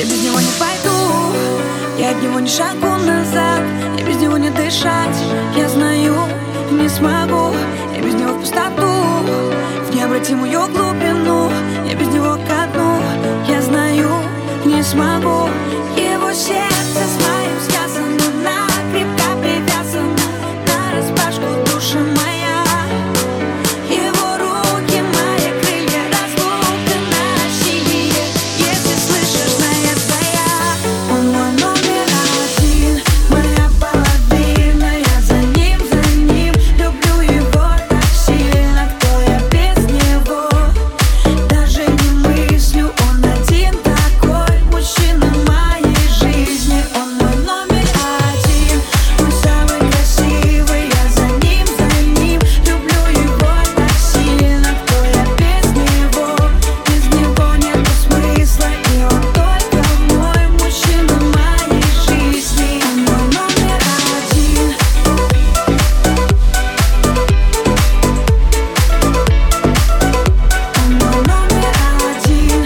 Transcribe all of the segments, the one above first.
Я без него не пойду, я от него ни шагу назад. Я без него не дышать, я знаю, не смогу. Я без него в пустоту, в необратимую глубину. Я без него ко дну, я знаю, не смогу. Его сердце с моим связано, накрепко привязано, нараспашку душа моя. Его руки, мои крылья, разлука насилие. Если слышишь, знает твоя. Он мой номер один, моя половина. Я за ним, люблю его так сильно. Кто я без него? Даже не мыслю, он один такой мужчина моей жизни. Он мой номер один, мой самый красивый. Я за ним, люблю его так сильно. Кто я без него? Без него нету смысла, и он только мой мужчина моей жизни. Он мой номер один. Он мой номер один.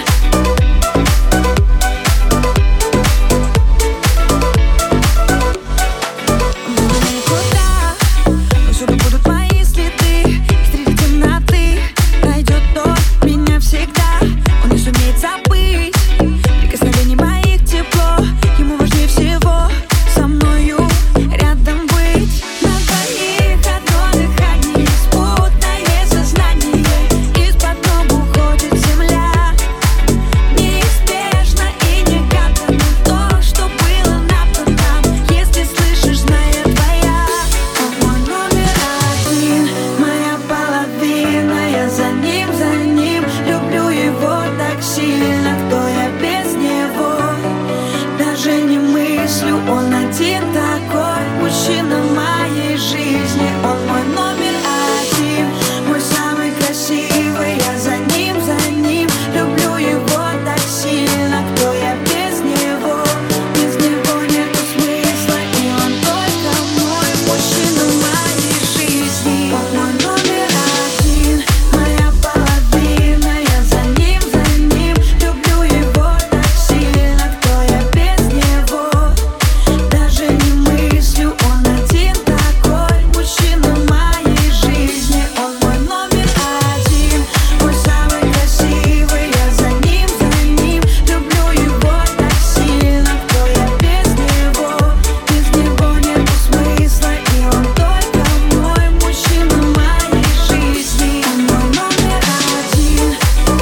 Никуда, но всюду будут мои следы. Среди темноты найдет тот меня всегда. Он не сумеет забыть прикосновений моих тепло. Ему важнее всего со мною рядом быть. На двоих одно дыхание, спутанное сознание. Из-под ног уходит земля. Неизбежно и негаданно то, что было нападом. Если слышишь, знает твоя. Он мой номер один, моя половина. Я за ним, люблю его так сильно. Кто я без него? Даже не мыслю, он один такой мужчина моей жизни. Он мой номер один, мой самый красивый. Я за ним, люблю его так сильно. Кто я без него? Без него нету смысла, и он только мой мужчина моей жизни. Он мой номер один, моя половина. Я за ним, люблю его так сильно. Кто я без него? Даже не мыслю, он один такой мужчина моей жизни. Он мой номер один, мой самый красивый. Я за ним, люблю его так сильно. Кто я без него? Без него нету смысла, и он только мой мужчина моей жизни. Он мой номер один.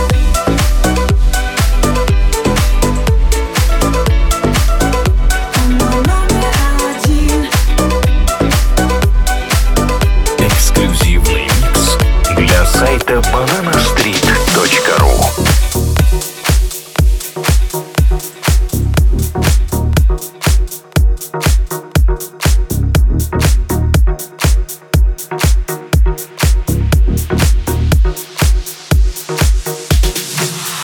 Он мой номер один. Эксклюзивный микс для сайта Banana